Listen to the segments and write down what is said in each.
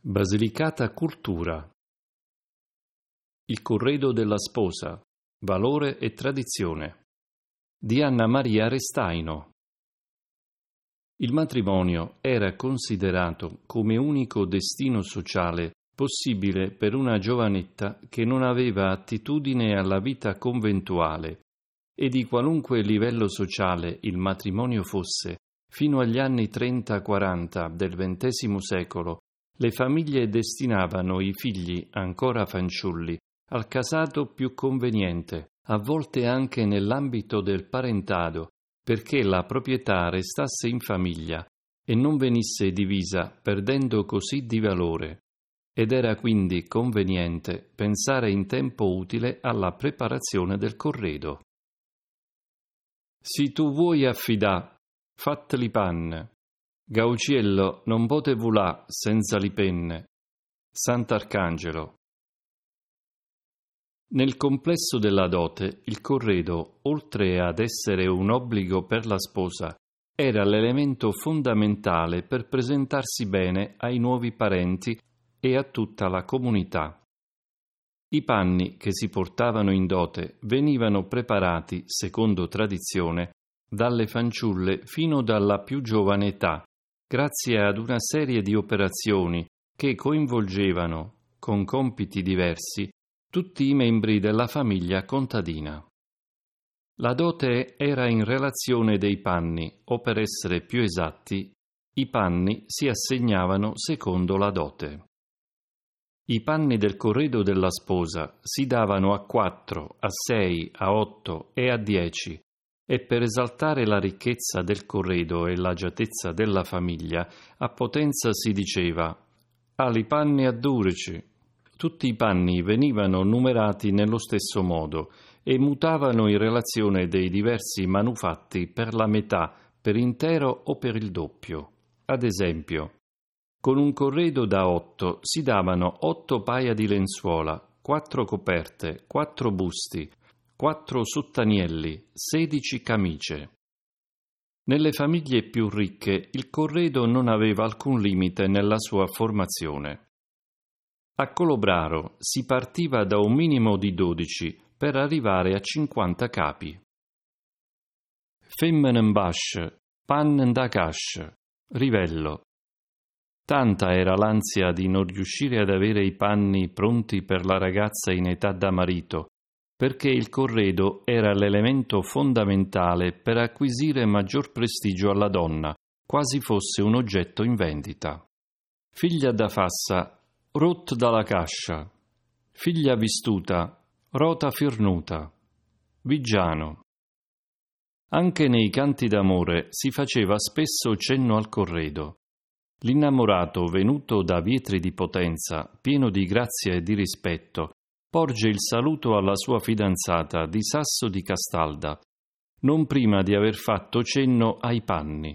Basilicata Cultura. Il corredo della sposa, valore e tradizione, di Anna Maria Restaino. Il matrimonio era considerato come unico destino sociale possibile per una giovanetta che non aveva attitudine alla vita conventuale e di qualunque livello sociale il matrimonio fosse, fino agli anni 30-40 del XX secolo, le famiglie destinavano i figli, ancora fanciulli, al casato più conveniente, a volte anche nell'ambito del parentado, perché la proprietà restasse in famiglia e non venisse divisa, perdendo così di valore. Ed era quindi conveniente pensare in tempo utile alla preparazione del corredo. Si tu vuoi affidà, fatteli panne. Gauciello non pote vulà senza li penne. Sant'Arcangelo. Nel complesso della dote, il corredo, oltre ad essere un obbligo per la sposa, era l'elemento fondamentale per presentarsi bene ai nuovi parenti e a tutta la comunità. I panni che si portavano in dote venivano preparati, secondo tradizione, dalle fanciulle fino dalla più giovane età, grazie ad una serie di operazioni che coinvolgevano, con compiti diversi, tutti i membri della famiglia contadina. La dote era in relazione dei panni, o per essere più esatti, i panni si assegnavano secondo la dote. I panni del corredo della sposa si davano a 4, a 6, a 8 e a 10, e per esaltare la ricchezza del corredo e l'agiatezza della famiglia, a Potenza si diceva «Ali panni a 12». Tutti i panni venivano numerati nello stesso modo e mutavano in relazione dei diversi manufatti per la metà, per intero o per il doppio. Ad esempio, con un corredo da 8 si davano 8 paia di lenzuola, 4 coperte, 4 busti, 4 sottanielli, 16 camicie. Nelle famiglie più ricche il corredo non aveva alcun limite nella sua formazione. A Colobraro si partiva da un minimo di 12 per arrivare a 50 capi. Femmen basce, pan da cash, Rivello. Tanta era l'ansia di non riuscire ad avere i panni pronti per la ragazza in età da marito, perché il corredo era l'elemento fondamentale per acquisire maggior prestigio alla donna, quasi fosse un oggetto in vendita. Figlia da Fassa, rot dalla cascia. Figlia vistuta, rota firnuta. Vigiano. Anche nei canti d'amore si faceva spesso cenno al corredo. L'innamorato, venuto da Vietri di Potenza, pieno di grazia e di rispetto, porge il saluto alla sua fidanzata di Sasso di Castalda, non prima di aver fatto cenno ai panni.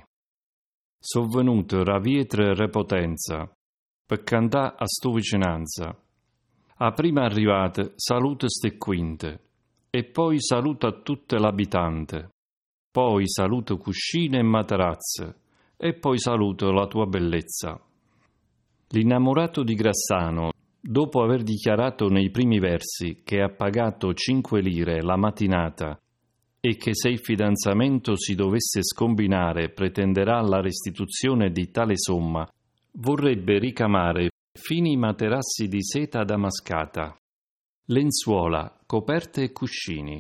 Sovvenuto ra Vietre re Potenza, per cantà a sto vicinanza. A prima arrivate saluta ste quinte, e poi saluta a tutte l'abitante, poi saluto cuscine e materazze, e poi saluto la tua bellezza. L'innamorato di Grassano, dopo aver dichiarato nei primi versi che ha pagato 5 lire la mattinata e che se il fidanzamento si dovesse scombinare pretenderà la restituzione di tale somma, vorrebbe ricamare fini materassi di seta damascata, lenzuola, coperte e cuscini.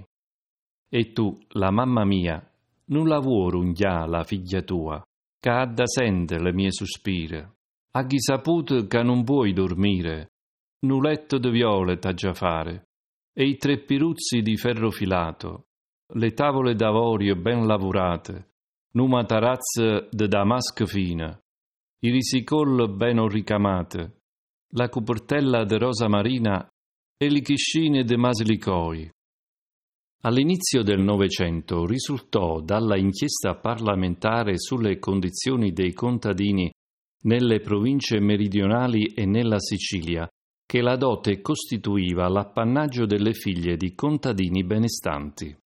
E tu, la mamma mia, non la vuoi rungià la figlia tua, che ha da sente le mie sospire. A chi saputo che non puoi dormire, nu letto di viole t'ha già fare, e i 3 piruzzi di ferro filato, le tavole d'avorio ben lavorate, nu matarazze de damasco fina, i risicol ben ricamate, la copertella de rosa marina e le chiscine de masilicoi. All'inizio del Novecento risultò dalla inchiesta parlamentare sulle condizioni dei contadini nelle province meridionali e nella Sicilia che la dote costituiva l'appannaggio delle figlie di contadini benestanti.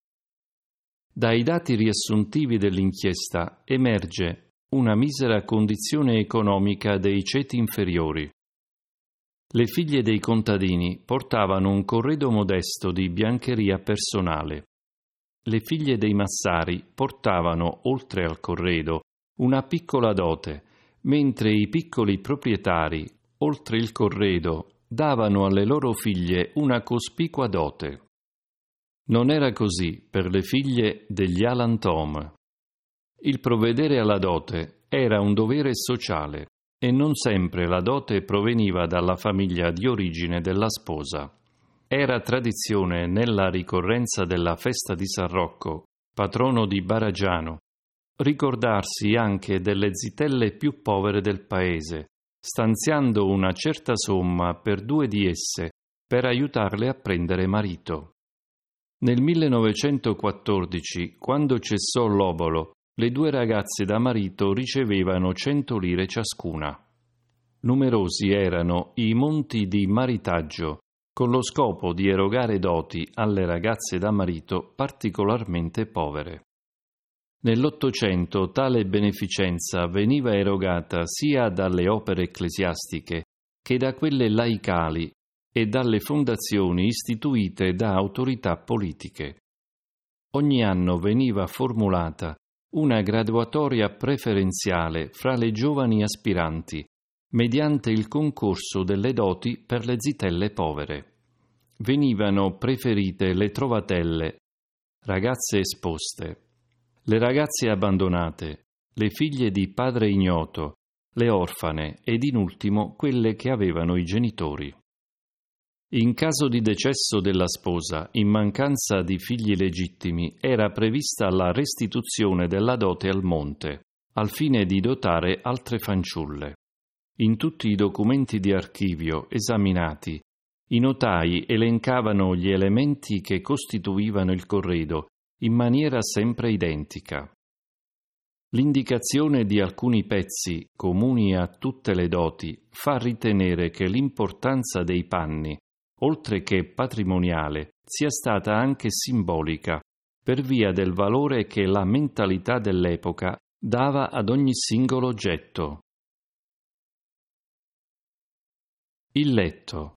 Dai dati riassuntivi dell'inchiesta emerge una misera condizione economica dei ceti inferiori, Le figlie dei contadini portavano un corredo modesto di biancheria personale. Le figlie dei massari portavano, oltre al corredo, una piccola dote, mentre i piccoli proprietari, oltre il corredo, davano alle loro figlie una cospicua dote. Non era così per le figlie degli Alan Tom. Il provvedere alla dote era un dovere sociale e non sempre la dote proveniva dalla famiglia di origine della sposa. Era tradizione nella ricorrenza della festa di San Rocco, patrono di Baragiano, ricordarsi anche delle zitelle più povere del paese, stanziando una certa somma per 2 di esse per aiutarle a prendere marito. Nel 1914, quando cessò l'obolo, le 2 ragazze da marito ricevevano 100 lire ciascuna. Numerosi erano i monti di maritaggio, con lo scopo di erogare doti alle ragazze da marito particolarmente povere. Nell'Ottocento tale beneficenza veniva erogata sia dalle opere ecclesiastiche che da quelle laicali e dalle fondazioni istituite da autorità politiche. Ogni anno veniva formulata una graduatoria preferenziale fra le giovani aspiranti, mediante il concorso delle doti per le zitelle povere. Venivano preferite le trovatelle, ragazze esposte, le ragazze abbandonate, le figlie di padre ignoto, le orfane ed in ultimo quelle che avevano i genitori. In caso di decesso della sposa, in mancanza di figli legittimi, era prevista la restituzione della dote al monte, al fine di dotare altre fanciulle. In tutti i documenti di archivio esaminati, i notai elencavano gli elementi che costituivano il corredo in maniera sempre identica. L'indicazione di alcuni pezzi, comuni a tutte le doti, fa ritenere che l'importanza dei panni, oltre che patrimoniale, sia stata anche simbolica, per via del valore che la mentalità dell'epoca dava ad ogni singolo oggetto. Il letto.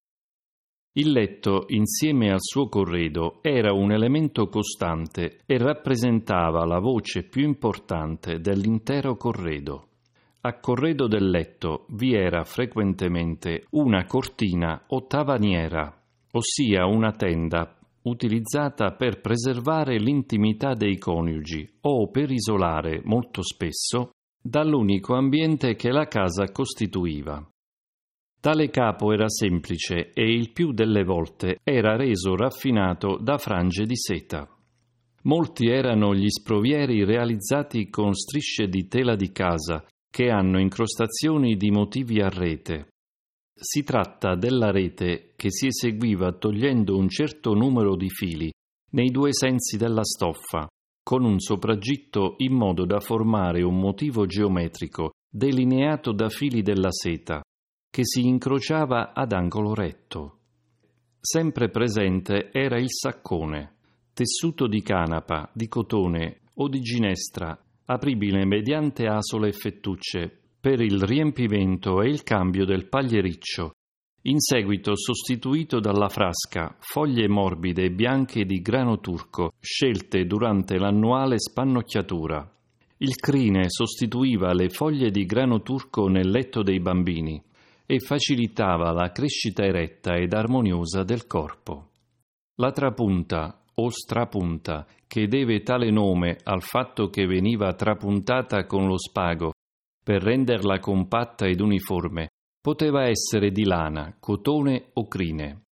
Il letto, insieme al suo corredo, era un elemento costante e rappresentava la voce più importante dell'intero corredo. A corredo del letto vi era frequentemente una cortina o tavaniera, ossia una tenda utilizzata per preservare l'intimità dei coniugi o per isolare, molto spesso, dall'unico ambiente che la casa costituiva. Tale capo era semplice e il più delle volte era reso raffinato da frange di seta. Molti erano gli sprovieri realizzati con strisce di tela di casa che hanno incrostazioni di motivi a rete. Si tratta della rete che si eseguiva togliendo un certo numero di fili nei 2 sensi della stoffa, con un sopraggitto in modo da formare un motivo geometrico delineato da fili della seta, che si incrociava ad angolo retto. Sempre presente era il saccone, tessuto di canapa, di cotone o di ginestra, apribile mediante asole e fettucce, per il riempimento e il cambio del pagliericcio, in seguito sostituito dalla frasca, foglie morbide e bianche di grano turco, scelte durante l'annuale spannocchiatura. Il crine sostituiva le foglie di grano turco nel letto dei bambini e facilitava la crescita eretta ed armoniosa del corpo. La trapunta o strapunta, che deve tale nome al fatto che veniva trapuntata con lo spago per renderla compatta ed uniforme, poteva essere di lana, cotone o crine.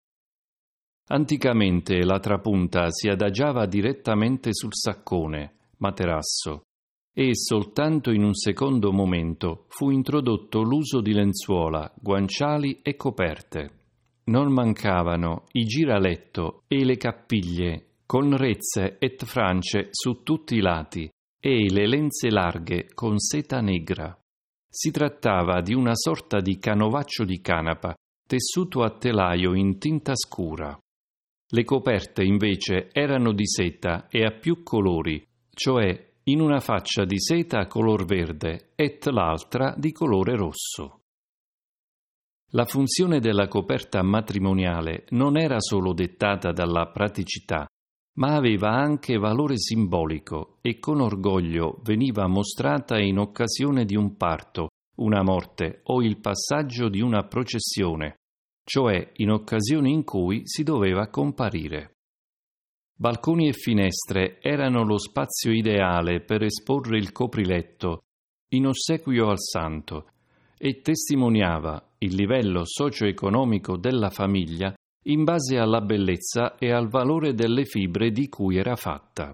Anticamente la trapunta si adagiava direttamente sul saccone, materasso, e soltanto in un secondo momento fu introdotto l'uso di lenzuola, guanciali e coperte. Non mancavano i giraletto e le cappiglie con rezze et france su tutti i lati e le lenze larghe con seta negra. Si trattava di una sorta di canovaccio di canapa, tessuto a telaio in tinta scura. Le coperte invece erano di seta e a più colori, cioè in una faccia di seta color verde et l'altra di colore rosso. La funzione della coperta matrimoniale non era solo dettata dalla praticità, ma aveva anche valore simbolico e con orgoglio veniva mostrata in occasione di un parto, una morte o il passaggio di una processione, cioè in occasioni in cui si doveva comparire. Balconi e finestre erano lo spazio ideale per esporre il copriletto in ossequio al santo e testimoniava il livello socio-economico della famiglia in base alla bellezza e al valore delle fibre di cui era fatta.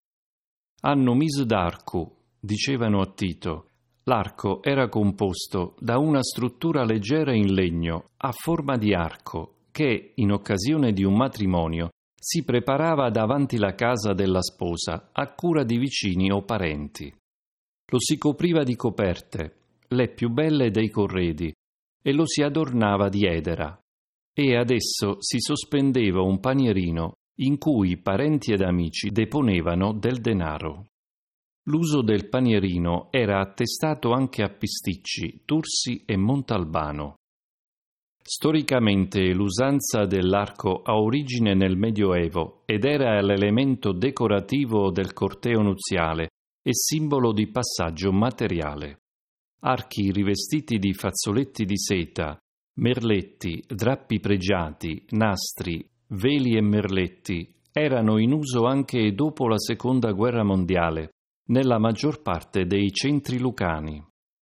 Hanno mis d'arcu, dicevano a Tito. L'arco era composto da una struttura leggera in legno a forma di arco che, in occasione di un matrimonio, si preparava davanti la casa della sposa a cura di vicini o parenti. Lo si copriva di coperte, le più belle dei corredi, e lo si adornava di edera, e ad esso si sospendeva un panierino in cui parenti ed amici deponevano del denaro. L'uso del panierino era attestato anche a Pisticci, Tursi e Montalbano. Storicamente l'usanza dell'arco ha origine nel Medioevo ed era l'elemento decorativo del corteo nuziale e simbolo di passaggio materiale. Archi rivestiti di fazzoletti di seta, merletti, drappi pregiati, nastri, veli e merletti erano in uso anche dopo la Seconda Guerra Mondiale, nella maggior parte dei centri lucani.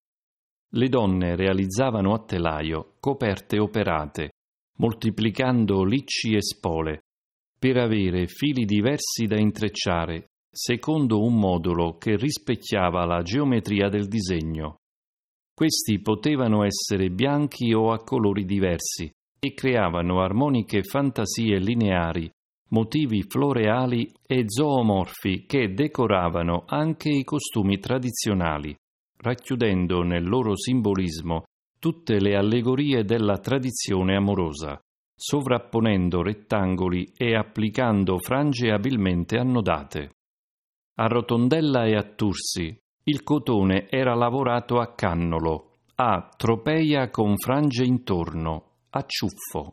Le donne realizzavano a telaio coperte operate, moltiplicando licci e spole, per avere fili diversi da intrecciare, secondo un modulo che rispecchiava la geometria del disegno. Questi potevano essere bianchi o a colori diversi e creavano armoniche fantasie lineari, motivi floreali e zoomorfi che decoravano anche i costumi tradizionali, racchiudendo nel loro simbolismo tutte le allegorie della tradizione amorosa, sovrapponendo rettangoli e applicando frange abilmente annodate. A Rotondella e a Tursi il cotone era lavorato a cannolo, a tropeia con frange intorno, a ciuffo.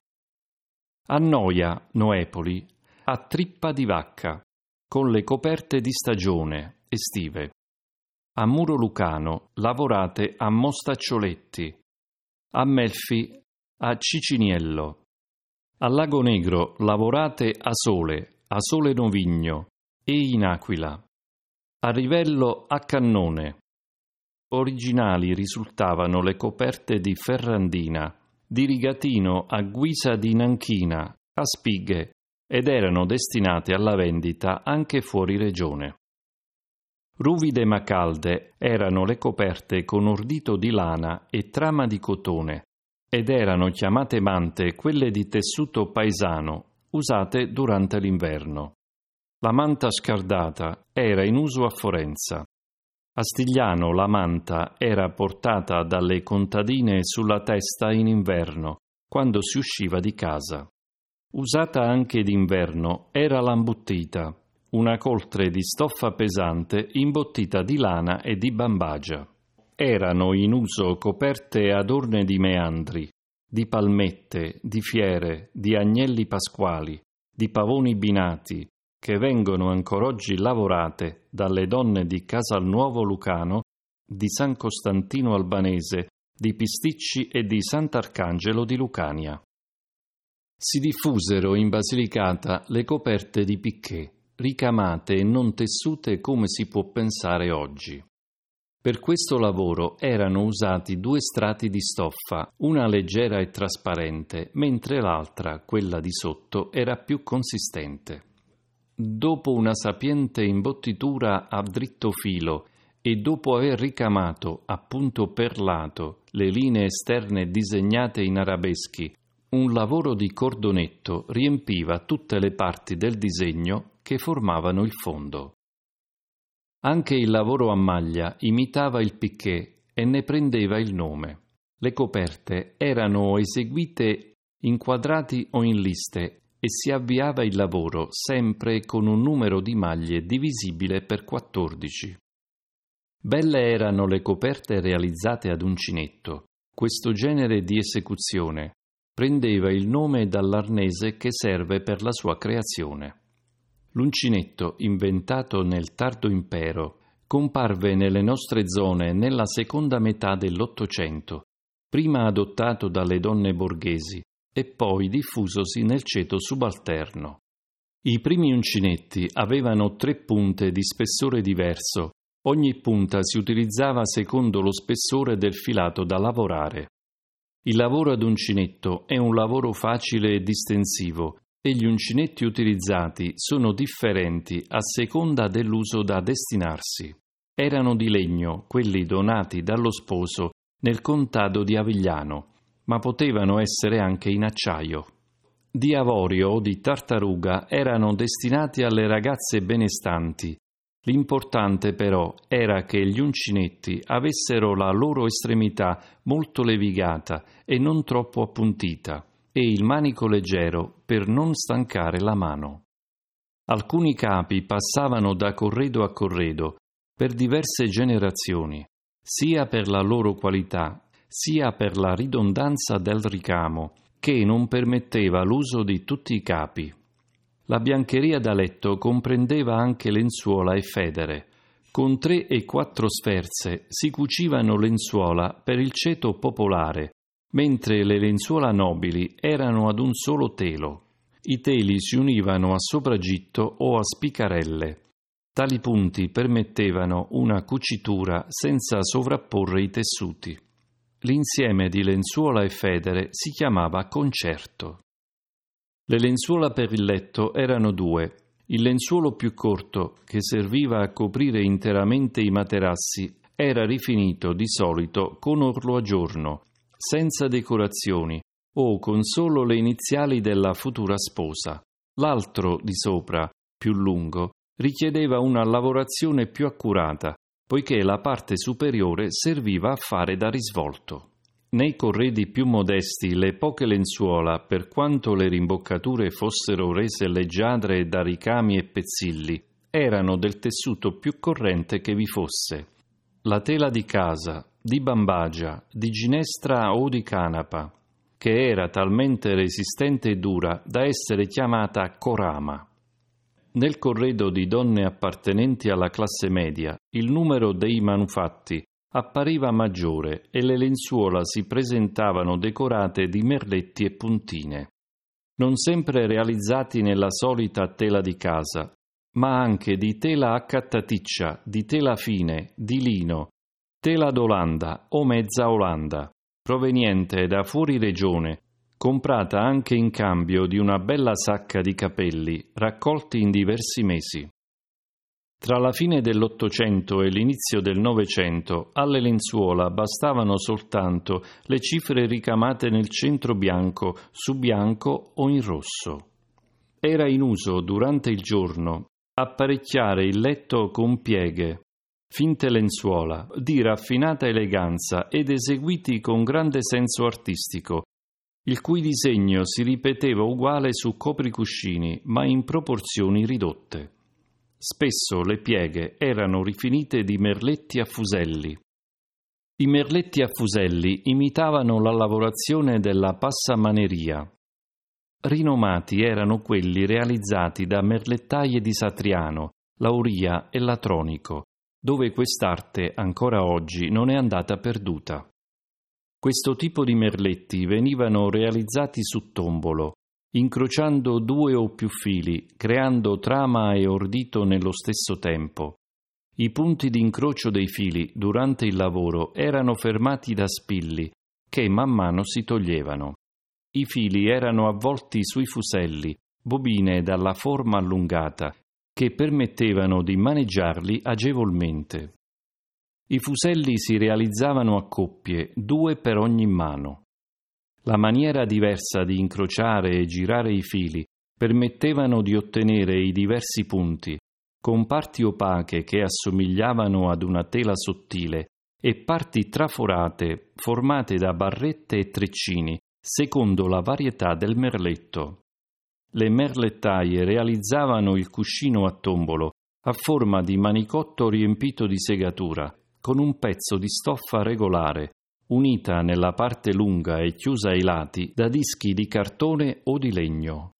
A Noia, Noepoli, a trippa di vacca, con le coperte di stagione, estive. A Muro Lucano, lavorate a mostaccioletti. A Melfi, a Ciciniello. A Lago Negro, lavorate a Sole Novigno e in Aquila. A Rivello, a Cannone. Originali risultavano le coperte di Ferrandina, di Rigatino a Guisa di Nanchina, a Spighe, ed erano destinate alla vendita anche fuori regione. Ruvide ma calde erano le coperte con ordito di lana e trama di cotone, ed erano chiamate mante quelle di tessuto paesano, usate durante l'inverno. La manta scardata era in uso a Forenza. A Stigliano la manta era portata dalle contadine sulla testa in inverno, quando si usciva di casa. Usata anche d'inverno era l'ambuttita, una coltre di stoffa pesante imbottita di lana e di bambagia. Erano in uso coperte adorne di meandri, di palmette, di fiere, di agnelli pasquali, di pavoni binati, che vengono ancora oggi lavorate dalle donne di Casalnuovo Lucano, di San Costantino Albanese, di Pisticci e di Sant'Arcangelo di Lucania. Si diffusero in Basilicata le coperte di picché, ricamate e non tessute come si può pensare oggi. Per questo lavoro erano usati 2 strati di stoffa, una leggera e trasparente, mentre l'altra, quella di sotto, era più consistente. Dopo una sapiente imbottitura a dritto filo e dopo aver ricamato a punto perlato le linee esterne disegnate in arabeschi, un lavoro di cordonetto riempiva tutte le parti del disegno che formavano il fondo. Anche il lavoro a maglia imitava il piqué e ne prendeva il nome. Le coperte erano eseguite in quadrati o in liste e si avviava il lavoro sempre con un numero di maglie divisibile per 14. Belle erano le coperte realizzate ad uncinetto, Questo genere di esecuzione prendeva il nome dall'arnese che serve per la sua creazione. L'uncinetto, inventato nel tardo impero, comparve nelle nostre zone nella seconda metà dell'Ottocento, prima adottato dalle donne borghesi e poi diffusosi nel ceto subalterno. I primi uncinetti avevano 3 punte di spessore diverso. Ogni punta si utilizzava secondo lo spessore del filato da lavorare. Il lavoro ad uncinetto è un lavoro facile e distensivo e gli uncinetti utilizzati sono differenti a seconda dell'uso da destinarsi. Erano di legno quelli donati dallo sposo nel contado di Avigliano, ma potevano essere anche in acciaio. Di avorio o di tartaruga erano destinati alle ragazze benestanti. L'importante però era che gli uncinetti avessero la loro estremità molto levigata e non troppo appuntita, e il manico leggero per non stancare la mano. Alcuni capi passavano da corredo a corredo per diverse generazioni, sia per la loro qualità, sia per la ridondanza del ricamo, che non permetteva l'uso di tutti i capi. La biancheria da letto comprendeva anche lenzuola e federe. Con 3 e 4 sferze si cucivano lenzuola per il ceto popolare, mentre le lenzuola nobili erano ad un solo telo. I teli si univano a sopragitto o a spicarelle. Tali punti permettevano una cucitura senza sovrapporre i tessuti. L'insieme di lenzuola e federe si chiamava concerto. Le lenzuola per il letto erano 2. Il lenzuolo più corto, che serviva a coprire interamente i materassi, era rifinito di solito con orlo a giorno, senza decorazioni o con solo le iniziali della futura sposa. L'altro di sopra, più lungo, richiedeva una lavorazione più accurata, poiché la parte superiore serviva a fare da risvolto. Nei corredi più modesti le poche lenzuola, per quanto le rimboccature fossero rese leggiadre da ricami e pezzilli, erano del tessuto più corrente che vi fosse. La tela di casa, di bambagia, di ginestra o di canapa, che era talmente resistente e dura da essere chiamata corama. Nel corredo di donne appartenenti alla classe media, il numero dei manufatti appariva maggiore e le lenzuola si presentavano decorate di merletti e puntine, non sempre realizzati nella solita tela di casa, ma anche di tela accattaticcia, di tela fine, di lino, tela d'Olanda o mezza Olanda, proveniente da fuori regione, comprata anche in cambio di una bella sacca di capelli raccolti in diversi mesi. Tra la fine dell'Ottocento e l'inizio del Novecento alle lenzuola bastavano soltanto le cifre ricamate nel centro bianco, su bianco o in rosso. Era in uso durante il giorno apparecchiare il letto con pieghe, finte lenzuola, di raffinata eleganza ed eseguiti con grande senso artistico, il cui disegno si ripeteva uguale su copricuscini, ma in proporzioni ridotte. Spesso le pieghe erano rifinite di merletti a fuselli. I merletti a fuselli imitavano la lavorazione della passamaneria. Rinomati erano quelli realizzati da merlettaie di Satriano, Lauria e Latronico, dove quest'arte ancora oggi non è andata perduta. Questo tipo di merletti venivano realizzati su tombolo, incrociando 2 o più fili, creando trama e ordito nello stesso tempo. I punti di incrocio dei fili durante il lavoro erano fermati da spilli, che man mano si toglievano. I fili erano avvolti sui fuselli, bobine dalla forma allungata, che permettevano di maneggiarli agevolmente. I fuselli si realizzavano a coppie, 2 per ogni mano. La maniera diversa di incrociare e girare i fili permettevano di ottenere i diversi punti, con parti opache che assomigliavano ad una tela sottile e parti traforate formate da barrette e treccini, secondo la varietà del merletto. Le merlettaie realizzavano il cuscino a tombolo, a forma di manicotto riempito di segatura, con un pezzo di stoffa regolare, unita nella parte lunga e chiusa ai lati da dischi di cartone o di legno.